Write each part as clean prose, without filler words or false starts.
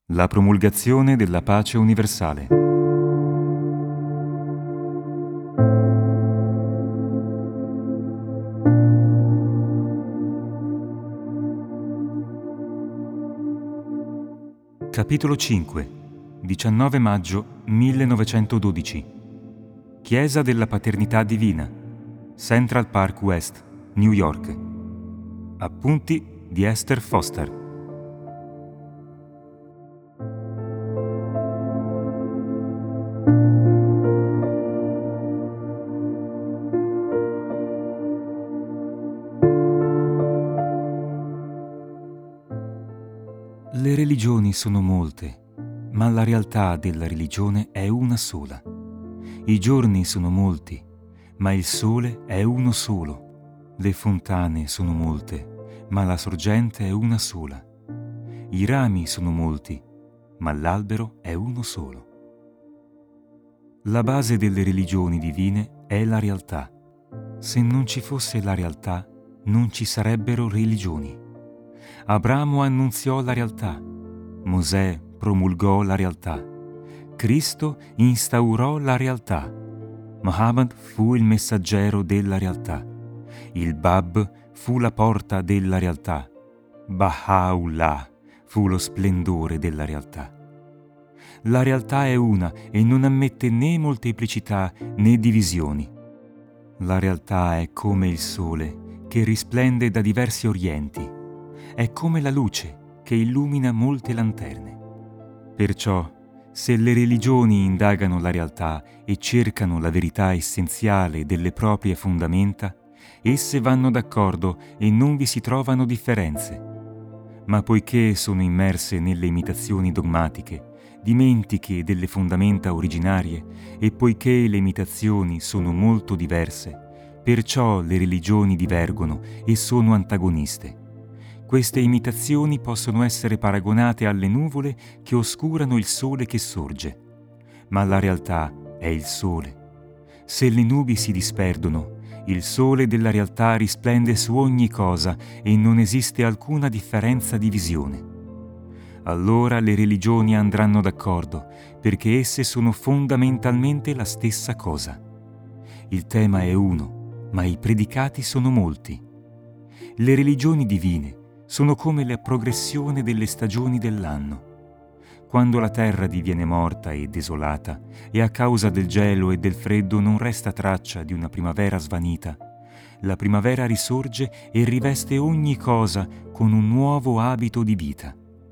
La promulgazione della pace universale. Capitolo 5. 19 maggio 1912. Chiesa della Paternità Divina, Central Park West, New York. Appunti di Esther Foster. Le religioni sono molte, ma la realtà della religione è una sola. I giorni sono molti, ma il sole è uno solo. Le fontane sono molte, ma la sorgente è una sola. I rami sono molti, ma l'albero è uno solo. La base delle religioni divine è la realtà. Se non ci fosse la realtà, non ci sarebbero religioni. Abramo annunziò la realtà, Mosè promulgò la realtà, Cristo instaurò la realtà, Muhammad fu il messaggero della realtà, il Bab fu la porta della realtà, Baha'u'llah fu lo splendore della realtà. La realtà è una e non ammette né molteplicità né divisioni. La realtà è come il sole che risplende da diversi orienti. È come la luce che illumina molte lanterne. Perciò, se le religioni indagano la realtà e cercano la verità essenziale delle proprie fondamenta, esse vanno d'accordo e non vi si trovano differenze. Ma poiché sono immerse nelle imitazioni dogmatiche, dimentiche delle fondamenta originarie, e poiché le imitazioni sono molto diverse, perciò le religioni divergono e sono antagoniste. Queste imitazioni possono essere paragonate alle nuvole che oscurano il sole che sorge, ma la realtà è il sole. Se le nubi si disperdono, il sole della realtà risplende su ogni cosa e non esiste alcuna differenza di visione. Allora le religioni andranno d'accordo, perché esse sono fondamentalmente la stessa cosa. Il tema è uno, ma i predicati sono molti. Le religioni divine sono come la progressione delle stagioni dell'anno. Quando la terra diviene morta e desolata e a causa del gelo e del freddo non resta traccia di una primavera svanita, la primavera risorge e riveste ogni cosa con un nuovo abito di vita.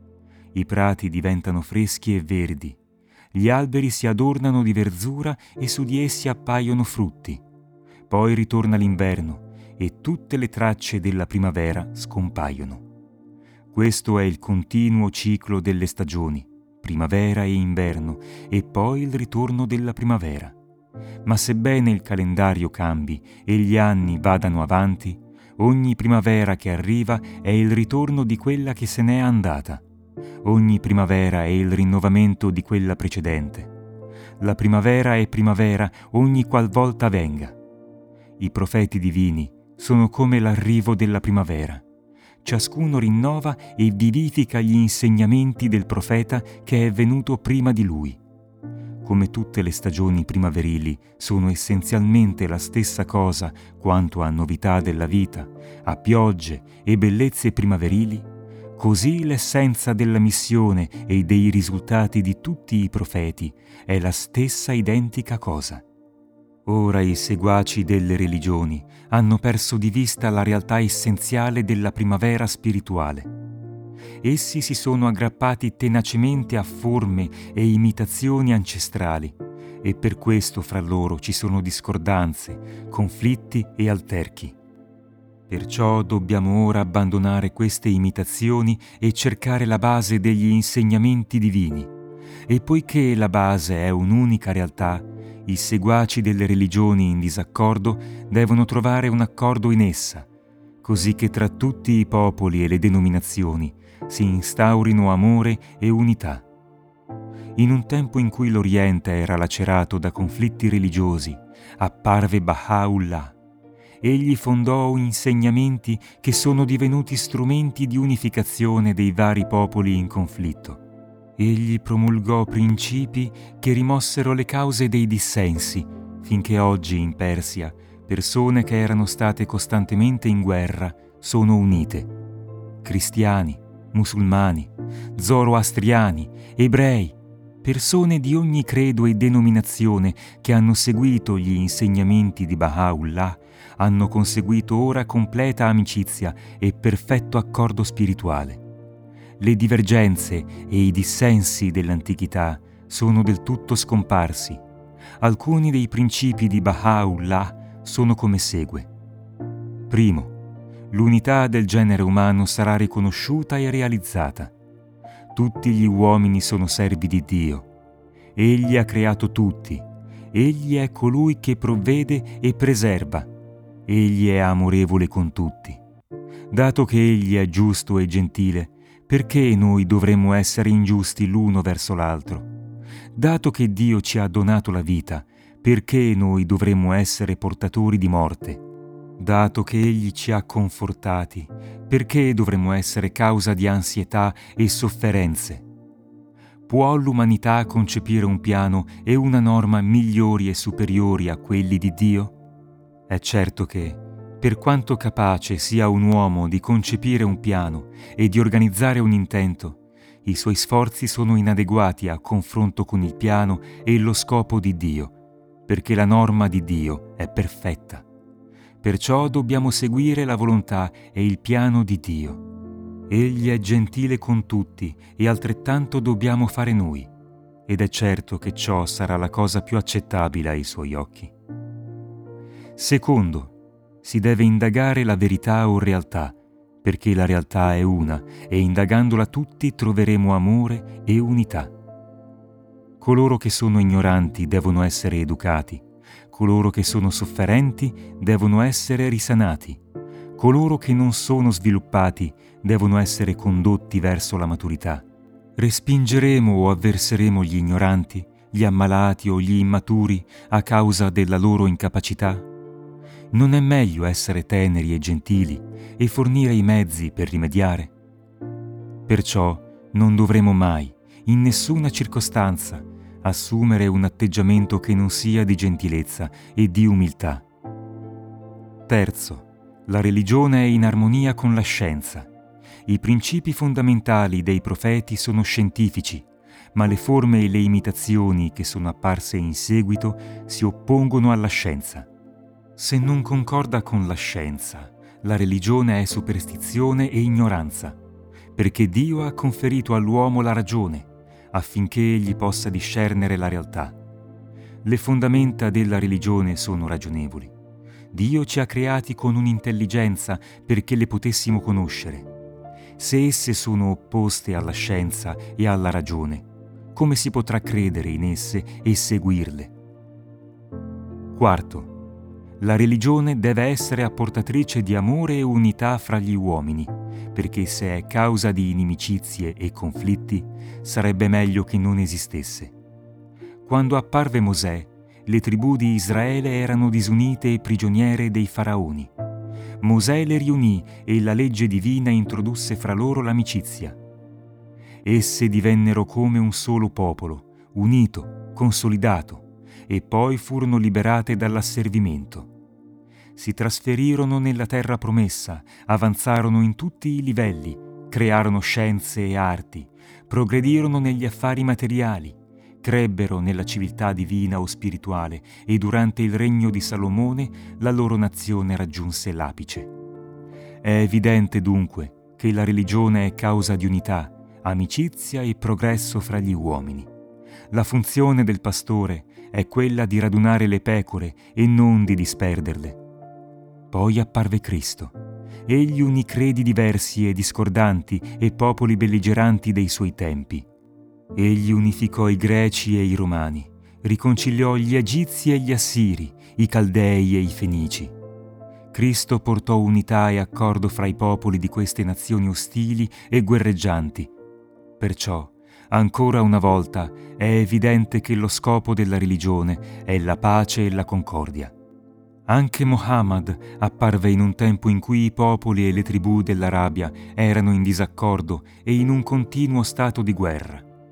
I prati diventano freschi e verdi, gli alberi si adornano di verzura e su di essi appaiono frutti. Poi ritorna l'inverno e tutte le tracce della primavera scompaiono. Questo è il continuo ciclo delle stagioni, primavera e inverno, e poi il ritorno della primavera. Ma sebbene il calendario cambi e gli anni vadano avanti, ogni primavera che arriva è il ritorno di quella che se n'è andata. Ogni primavera è il rinnovamento di quella precedente. La primavera è primavera ogni qualvolta venga. I profeti divini sono come l'arrivo della primavera. Ciascuno rinnova e vivifica gli insegnamenti del profeta che è venuto prima di lui. Come tutte le stagioni primaverili sono essenzialmente la stessa cosa quanto a novità della vita, a piogge e bellezze primaverili, così l'essenza della missione e dei risultati di tutti i profeti è la stessa identica cosa. Ora i seguaci delle religioni hanno perso di vista la realtà essenziale della primavera spirituale. Essi si sono aggrappati tenacemente a forme e imitazioni ancestrali e per questo fra loro ci sono discordanze, conflitti e alterchi. Perciò dobbiamo ora abbandonare queste imitazioni e cercare la base degli insegnamenti divini. E poiché la base è un'unica realtà, i seguaci delle religioni in disaccordo devono trovare un accordo in essa, così che tra tutti i popoli e le denominazioni si instaurino amore e unità. In un tempo in cui l'Oriente era lacerato da conflitti religiosi, apparve Baha'u'llah. Egli fondò insegnamenti che sono divenuti strumenti di unificazione dei vari popoli in conflitto. Egli promulgò principi che rimossero le cause dei dissensi, finché oggi in Persia persone che erano state costantemente in guerra sono unite. Cristiani, musulmani, zoroastriani, ebrei, persone di ogni credo e denominazione che hanno seguito gli insegnamenti di Baha'u'llah hanno conseguito ora completa amicizia e perfetto accordo spirituale. Le divergenze e i dissensi dell'antichità sono del tutto scomparsi. Alcuni dei principi di Baha'u'llah sono come segue. Primo, l'unità del genere umano sarà riconosciuta e realizzata. Tutti gli uomini sono servi di Dio. Egli ha creato tutti. Egli è colui che provvede e preserva. Egli è amorevole con tutti. Dato che Egli è giusto e gentile, perché noi dovremmo essere ingiusti l'uno verso l'altro? Dato che Dio ci ha donato la vita, perché noi dovremmo essere portatori di morte? Dato che Egli ci ha confortati, perché dovremmo essere causa di ansietà e sofferenze? Può l'umanità concepire un piano e una norma migliori e superiori a quelli di Dio? È certo che, per quanto capace sia un uomo di concepire un piano e di organizzare un intento, i suoi sforzi sono inadeguati a confronto con il piano e lo scopo di Dio, perché la norma di Dio è perfetta. Perciò dobbiamo seguire la volontà e il piano di Dio. Egli è gentile con tutti e altrettanto dobbiamo fare noi, ed è certo che ciò sarà la cosa più accettabile ai suoi occhi. Secondo, si deve indagare la verità o realtà, perché la realtà è una e indagandola tutti troveremo amore e unità. Coloro che sono ignoranti devono essere educati, coloro che sono sofferenti devono essere risanati, coloro che non sono sviluppati devono essere condotti verso la maturità. Respingeremo o avverseremo gli ignoranti, gli ammalati o gli immaturi a causa della loro incapacità? Non è meglio essere teneri e gentili e fornire i mezzi per rimediare? Perciò non dovremo mai, in nessuna circostanza, assumere un atteggiamento che non sia di gentilezza e di umiltà. Terzo, la religione è in armonia con la scienza. I principi fondamentali dei profeti sono scientifici, ma le forme e le imitazioni che sono apparse in seguito si oppongono alla scienza. Se non concorda con la scienza, la religione è superstizione e ignoranza, perché Dio ha conferito all'uomo la ragione, affinché egli possa discernere la realtà. Le fondamenta della religione sono ragionevoli. Dio ci ha creati con un'intelligenza perché le potessimo conoscere. Se esse sono opposte alla scienza e alla ragione, come si potrà credere in esse e seguirle? Quarto, la religione deve essere apportatrice di amore e unità fra gli uomini, perché se è causa di inimicizie e conflitti, sarebbe meglio che non esistesse. Quando apparve Mosè, le tribù di Israele erano disunite e prigioniere dei faraoni. Mosè le riunì e la legge divina introdusse fra loro l'amicizia. Esse divennero come un solo popolo, unito, consolidato, e poi furono liberate dall'asservimento. Si trasferirono nella terra promessa, avanzarono in tutti i livelli, crearono scienze e arti, progredirono negli affari materiali, crebbero nella civiltà divina o spirituale e durante il regno di Salomone la loro nazione raggiunse l'apice. È evidente dunque che la religione è causa di unità, amicizia e progresso fra gli uomini. La funzione del pastore è quella di radunare le pecore e non di disperderle. Poi apparve Cristo. Egli unì credi diversi e discordanti e popoli belligeranti dei suoi tempi. Egli unificò i greci e i romani, riconciliò gli egizi e gli assiri, i caldei e i fenici. Cristo portò unità e accordo fra i popoli di queste nazioni ostili e guerreggianti. Perciò, ancora una volta, è evidente che lo scopo della religione è la pace e la concordia. Anche Muhammad apparve in un tempo in cui i popoli e le tribù dell'Arabia erano in disaccordo e in un continuo stato di guerra.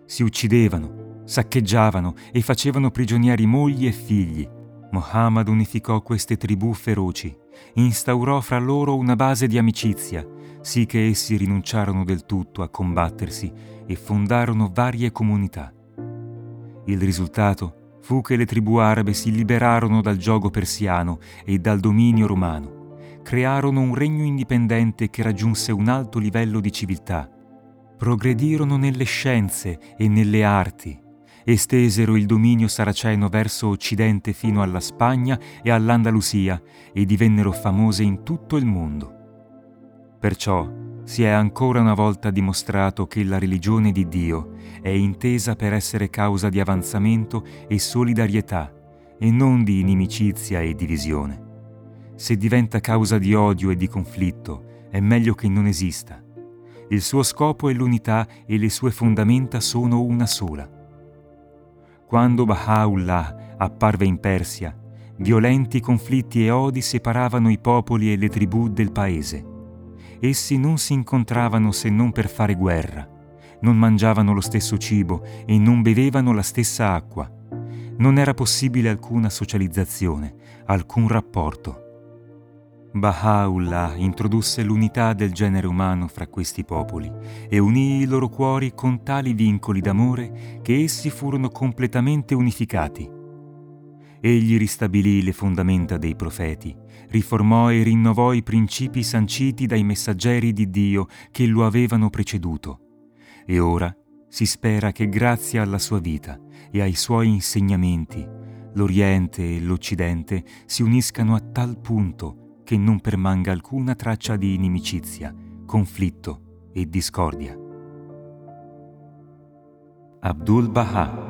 Si uccidevano, saccheggiavano e facevano prigionieri mogli e figli. Muhammad unificò queste tribù feroci, instaurò fra loro una base di amicizia, sì che essi rinunciarono del tutto a combattersi e fondarono varie comunità. Il risultato fu che le tribù arabe si liberarono dal giogo persiano e dal dominio romano, crearono un regno indipendente che raggiunse un alto livello di civiltà, progredirono nelle scienze e nelle arti, estesero il dominio saraceno verso occidente fino alla Spagna e all'Andalusia e divennero famose in tutto il mondo. Perciò si è ancora una volta dimostrato che la religione di Dio è intesa per essere causa di avanzamento e solidarietà e non di inimicizia e divisione. Se diventa causa di odio e di conflitto, è meglio che non esista. Il suo scopo è l'unità e le sue fondamenta sono una sola. Quando Baha'u'llah apparve in Persia, violenti conflitti e odi separavano i popoli e le tribù del paese. Essi non si incontravano se non per fare guerra, non mangiavano lo stesso cibo e non bevevano la stessa acqua. Non era possibile alcuna socializzazione, alcun rapporto. Baha'u'llah introdusse l'unità del genere umano fra questi popoli e unì i loro cuori con tali vincoli d'amore che essi furono completamente unificati. Egli ristabilì le fondamenta dei profeti, riformò e rinnovò i principi sanciti dai messaggeri di Dio che lo avevano preceduto. E ora si spera che grazie alla sua vita e ai suoi insegnamenti, l'Oriente e l'Occidente si uniscano a tal punto che non permanga alcuna traccia di inimicizia, conflitto e discordia. Abdul Baha.